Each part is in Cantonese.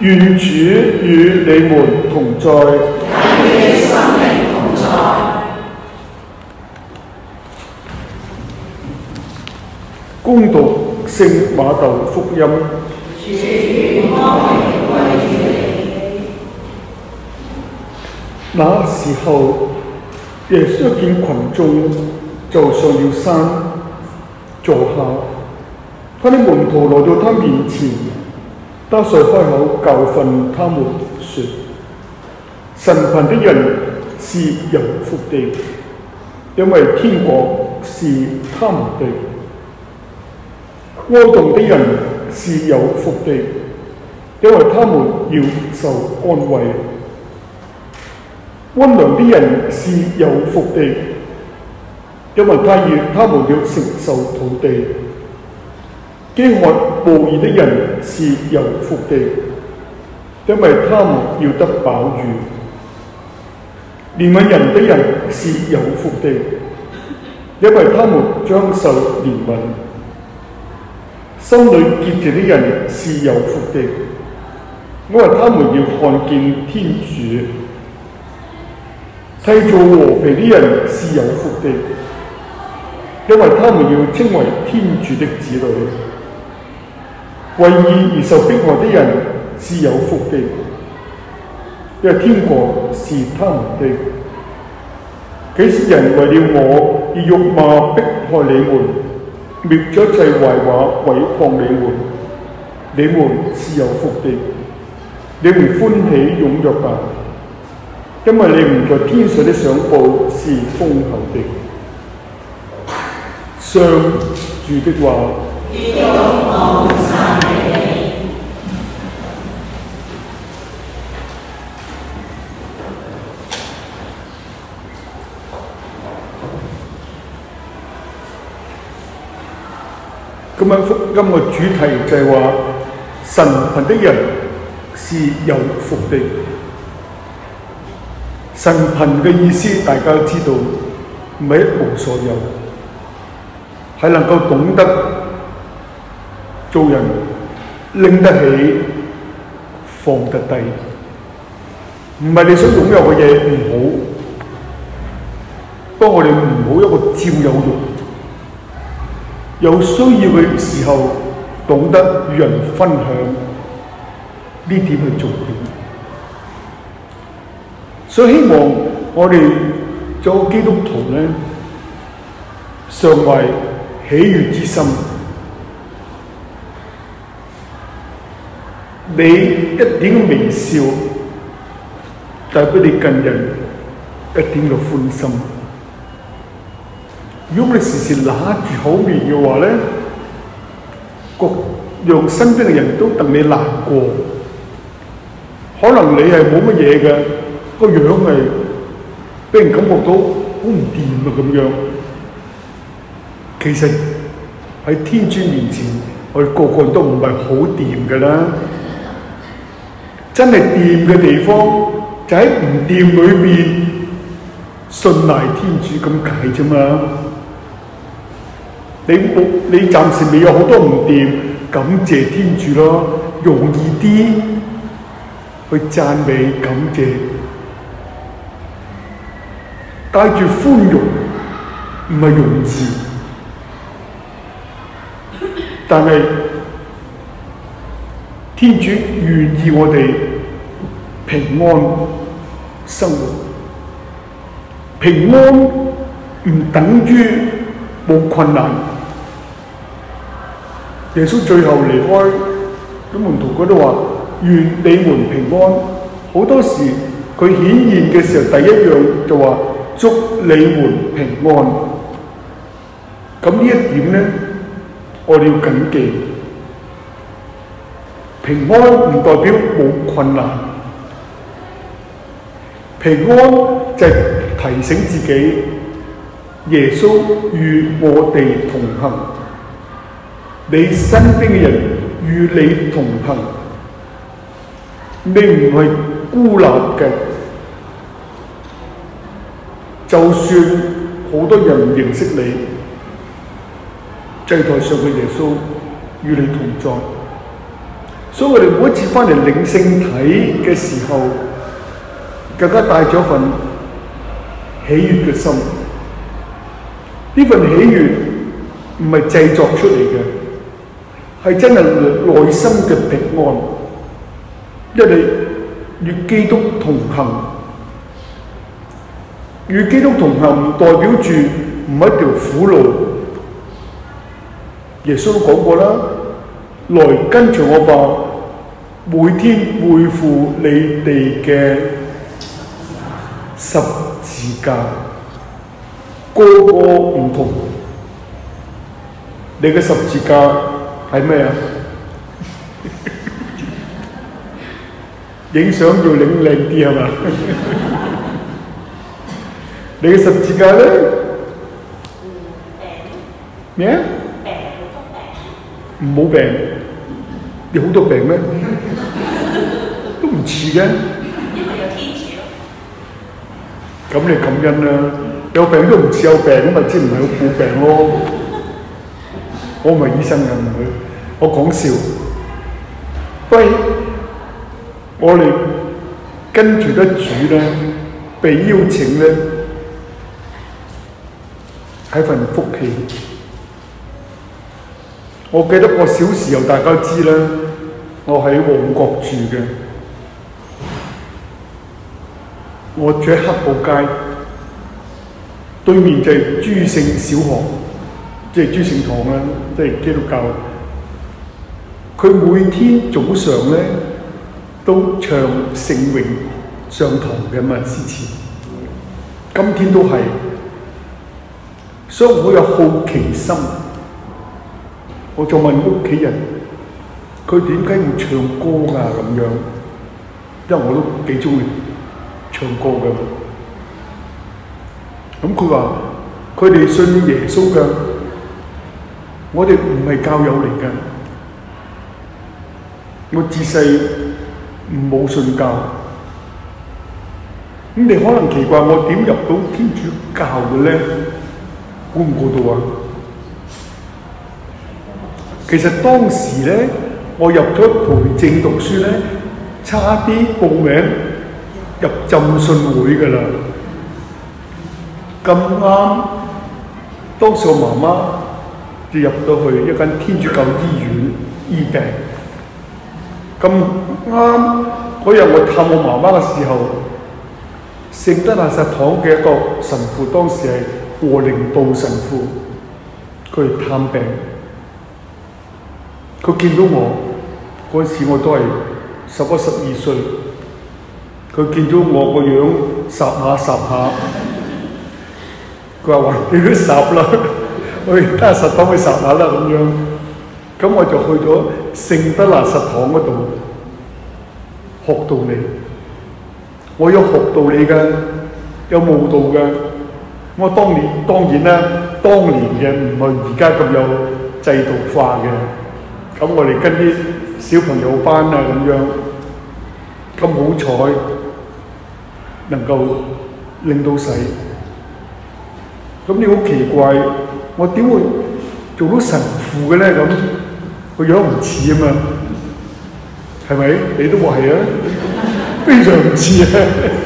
願主與你們同在。 也與你生命同在。 恭讀聖馬竇福音。 主願光榮歸於你。 那時候，耶穌見群眾，就上了山坐下。他的門徒來到他面前，他遂開口教訓他們說：神貧的人是有福的，因為天國是他們的；哀慟的人是有福的，因為他們要受安慰；溫良的人是有福的，因為他們要承受土地；飢渴慕義的人是有福的，因為他們要得飽飫；憐憫人的人是有福的，因為他們將受憐憫；心裏潔淨的人是有福的，因為他們要看見天主；締造和平的人是有福的，因為他們要稱為天主的子女；為義而受迫害的人是有福的，因為天國是他們的。幾使人為了我而辱罵迫害你們，滅咗一切壞話毀謗你們，你們是有福的，你們歡喜踴躍吧，因為你們在天上的賞報是豐厚的。上主的話。今日福音嘅主題就係話，神貧的人是有福的。神貧嘅意思大家都知道，唔係一無所有，係能夠懂得做人，拎得起，放得低。唔係你想擁有嘅嘢唔好，不過我哋唔好一個佔有慾。有需要嘅時候，懂得與人分享，呢點係重點。所以希望我哋做基督徒呢，常懷喜悅之心。你一點嘅微笑，帶俾你近人一點嘅歡心。如果你時時揦住口面嘅話咧，讓身邊嘅人都戥你難過。可能你係冇乜嘢嘅，個樣係俾人感覺到好唔掂啊咁樣。其實喺天主面前，我哋個個都唔係好掂㗎啦。真係掂嘅地方就喺唔掂裏邊，信賴天主咁解啫嘛。你暫時未有好多唔掂，感謝天主咯，容易啲去讚美感謝，帶住寬容，唔係容易，但係天主願意我哋平安生活。平安唔等於冇困難。耶穌最後離開，啲門徒嗰度話：願你們平安。好多時佢顯現嘅時候，第一樣就話祝你們平安。咁呢一點咧，我哋要謹記。平安唔代表冇困難，平安就係提醒自己，耶穌與我哋同行。你身邊嘅人與你同行，你唔係孤立嘅。就算好多人唔認識你，祭台上嘅耶穌與你同在。 所以我哋每一次翻嚟領聖體嘅時候，更加帶咗份喜悅嘅心。呢份喜悅唔係製作出嚟嘅，係真係內心嘅平安。因為你與基督同行，與基督同行唔代表住唔係一條苦路。耶穌都講過啦，來跟隨我吧，每天背負你哋嘅十字架，個個唔同。你嘅十字架係咩啊？影相要影靚啲係嘛？你嘅十字架咧？咩啊？唔好病，你好多病咩？都唔似嘅。 因為有天主咯。 咁你感恩啦，有病都唔似有病，咁咪知唔係冇病咯。我唔係醫生㗎，唔係，我講笑。不過我哋跟住得主咧，被邀請咧，係份福氣。我記得我小時候大家知啦，我喺旺角住嘅，我住喺黑布街，對面就係諸聖小學，即係諸聖堂啦，即係基督教。佢每天早上咧都唱聖詠上堂嘅嘛，之前，今天都係，所以我有好奇心。我就問屋企人，佢點解要唱歌啊？咁樣，因為我都幾中意唱歌嘅。咁佢話：佢哋信耶穌㗎，我哋唔係教友嚟㗎。我自細冇信教，咁你可能奇怪我點入到天主教嘅咧？估唔估到啊？其實當時咧，我入咗培正讀書咧，差啲報名入浸信會㗎啦。咁啱，當時我媽媽就入到去一間天主教醫院醫病。咁啱嗰日我探我媽媽嘅時候，聖德納撒堂嘅一個神父，當時係和靈道神父，佢嚟探病。佢見到我嗰陣時，我都係11、12歲。佢見到我個樣霎下霎下，佢話：你都霎啦，我哋得實堂去霎下啦咁樣。咁我就去咗聖德納撒堂嗰度學道理。我有學道理㗎，有慕道㗎。我當然啦，當年嘅唔係而家咁有制度化嘅。咁我哋跟啲小朋友班啊咁樣，咁好彩能夠領到洗。咁你好奇怪，我點會做到神父嘅咧？咁個樣唔似啊嘛，係咪？你都話係啊，非常唔似啊。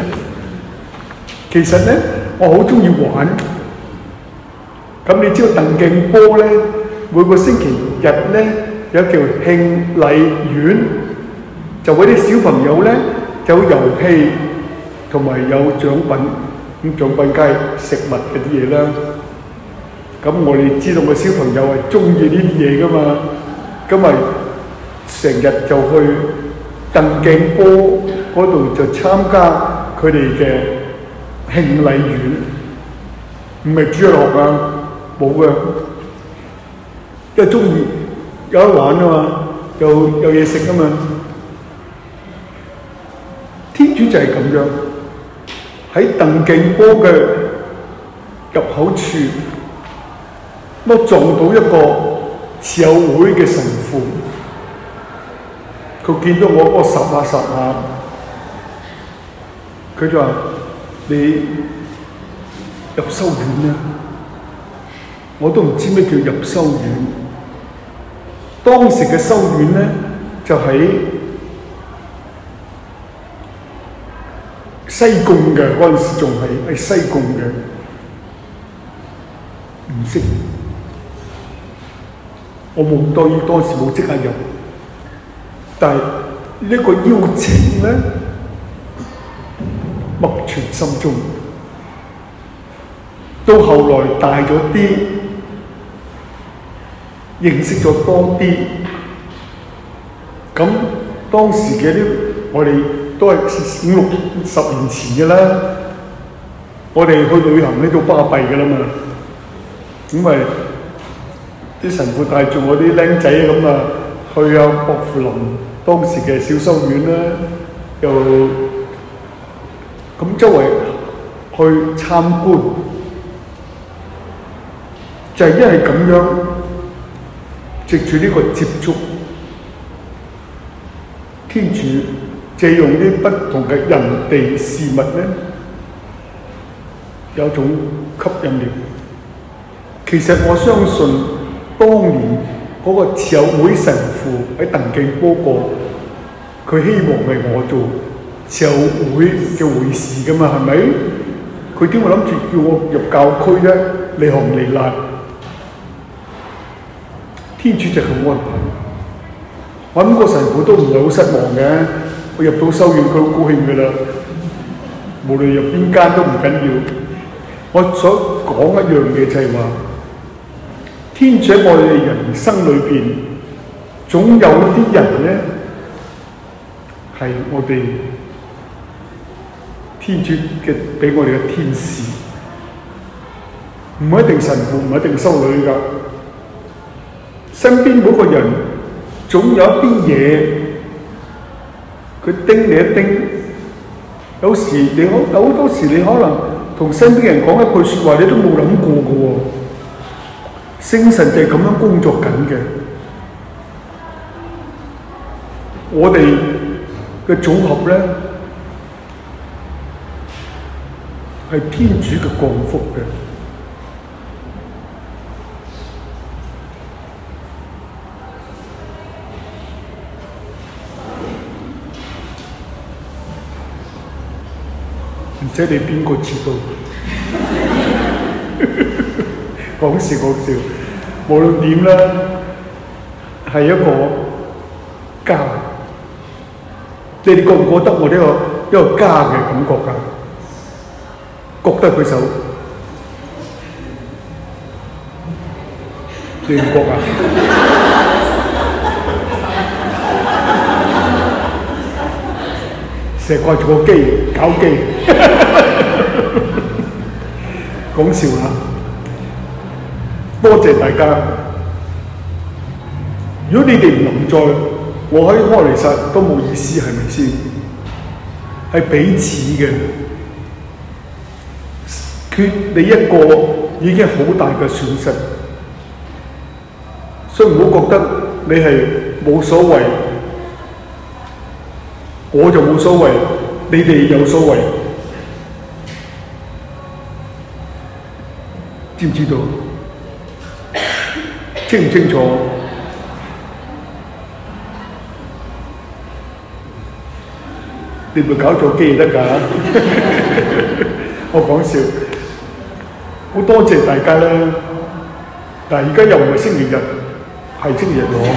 其實咧，我好中意玩。咁你知道鄧鏡波咧，每個星期日咧，有叫慶禮院，就嗰啲小朋友咧有遊戲同埋有獎品，咁獎品梗係食物嗰啲嘢啦。咁我哋知道個小朋友係中意呢啲嘢噶嘛，咁咪成日就去鄧鏡波嗰度就參加佢哋嘅慶禮院，唔係主日學啊，冇嘅，因為中意。有得玩啊嘛，有嘢食啊嘛。天主就係咁樣，喺鄧鏡波嘅入口處，我撞到一個慈幼會嘅神父，佢見到我嗰個霎下霎下，佢就話：你入修院啦！我都唔知咩叫入修院。當時嘅修院咧， 就喺西貢嘅嗰陣時，仲係喺西貢嘅，唔識。我冇當時冇即刻入，但係呢個邀請咧，默存心中。到後來大咗啲，認識咗多啲，咁當時嘅啲我哋都係5、60年前嘅啦。我哋去旅行呢都巴閉嘅啦嘛，咁咪啲神父帶住我啲僆仔咁啊去薄扶林當時嘅小修院啦，又咁周圍去參觀。就係因為咁樣，藉住呢個接觸，天主借用啲不同嘅人地事物咧，有種吸引力。其實我相信，當年嗰個慈幼會神父喺鄧記波個，佢希望係我做慈幼會嘅會士噶嘛，係咪？佢點會諗住叫我入教區咧？離行離迾。天主就咁安排，我諗個神父都唔係好失望嘅。我入到修院，佢好高興嘅啦。無論入邊間都唔緊要。我所講一樣嘢就係話，天主喺我哋人生裏邊，總有啲人咧係我哋天主嘅俾我哋嘅天使，唔一定神父，唔一定修女㗎。身邊每個人總有一啲嘢，佢叮你一叮。有多時你可能同身邊人講一句説話，你都冇諗過嘅喎。聖神就係咁樣工作緊嘅。我哋嘅組合咧，係天主嘅降福嘅。唔知你邊個知道？講笑講笑，無論點啦，係一個家。你哋覺唔覺得我呢一個家嘅感覺㗎？覺得佢手，你唔覺啊？成日掛住個機搞機，講笑啦！多謝大家。如果你哋唔臨在，我喺開彌撒都冇意思，係咪先？係彼此嘅，缺你一個已經好大嘅損失，所以唔好覺得你係冇所謂。我就冇所謂，你哋有所謂，知唔知道？清唔清楚？你咪搞錯機得㗎？我講笑，好多謝大家啦！但係而家又唔係星期日，係星期日喎，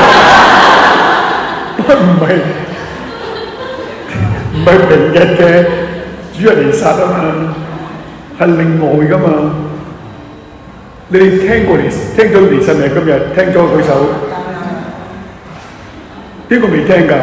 唔係平日嘅主日彌撒啊嘛，係另外㗎嘛。你哋聽咗彌撒未？今日聽咗舉手，邊個未聽㗎？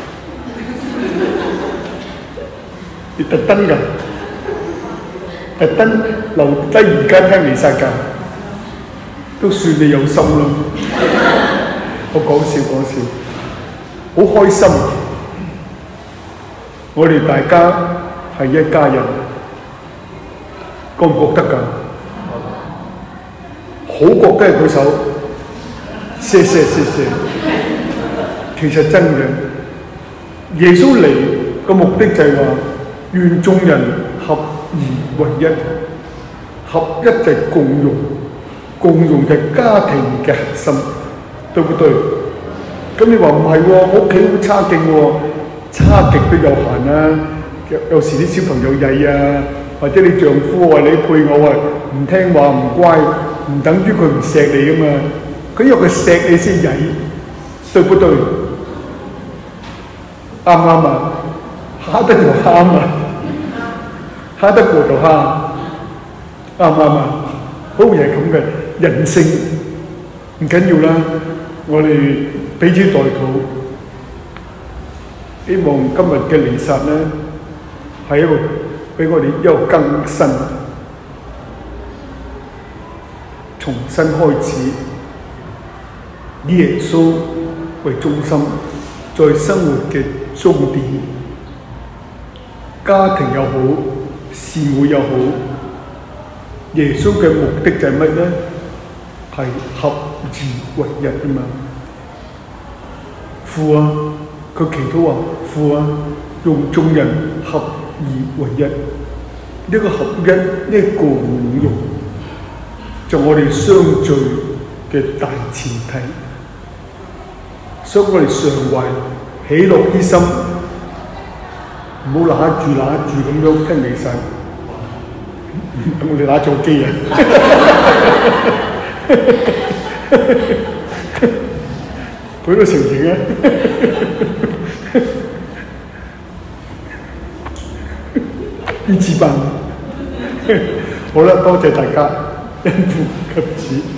你特登㗎，特登留低而家聽彌撒㗎，都算你有心啦。我講笑，好開心。我哋大家係一家人，覺唔覺得㗎？好覺得係舉手，謝謝。其實真嘅，耶穌嚟個目的就係話，願眾人合而為一，合一就係共融就係家庭嘅核心，對唔對？ 咁你話唔係喎，我屋企好差勁喎，差極都有限啦。有時啲小朋友曳啊，或者你丈夫啊、你配偶啊唔聽話唔乖，唔等於佢唔錫你噶嘛。佢因為佢錫你先曳，對不對？啱唔啱啊？蝦得就蝦啊，蝦得過就蝦，啱唔啱啊？好似係咁嘅人性，唔緊要啦。我哋彼此代禱，希望今日嘅彌撒咧係一個俾我哋一個更新，重新開始，以耶穌為中心，在生活嘅終點，家庭又好，事務又好，耶穌嘅目的就係乜咧？係合而為一啊嘛！父啊，佢祈禱話：父啊，用眾人合而為一。呢個合一，呢個共融，就我哋相聚嘅大前提。所以我哋常懷喜樂之心，唔好揦住咁樣聽彌撒。我哋揦錯機啊！佢都承認啊！呢次辦好啦，多謝大家，因父及子。